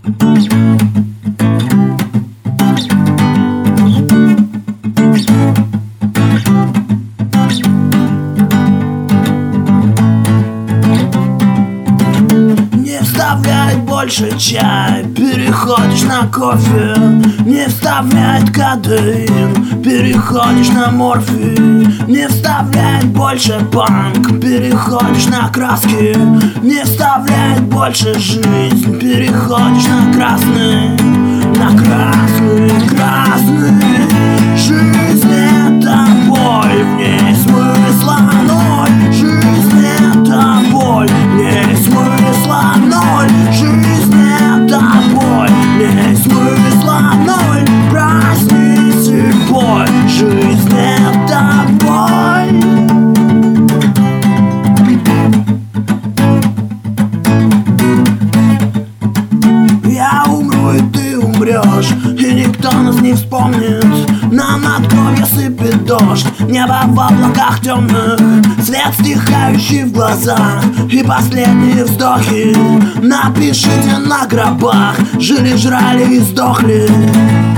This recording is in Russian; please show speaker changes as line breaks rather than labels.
Больше чай, переходишь на кофе. Не вставляет кодеин, переходишь на морфий. Не вставляет больше панк, переходишь на краски. Не вставляет больше жизнь, переходишь на красный. На красный, красный. Жизнь это боль, в ней смысла ноль. Жизнь это боль, в ней смысла ноль. Жизнь это боль, в ней смысла ноль. Проснись и боль, жизнь это боль. Я умру и ты умрешь, и никто нас не вспомнит. На надгробье сыпет дождь, небо в облаках темных, свет стихающий в глазах и последние вздохи. Напишите на гробах: жили, жрали и сдохли.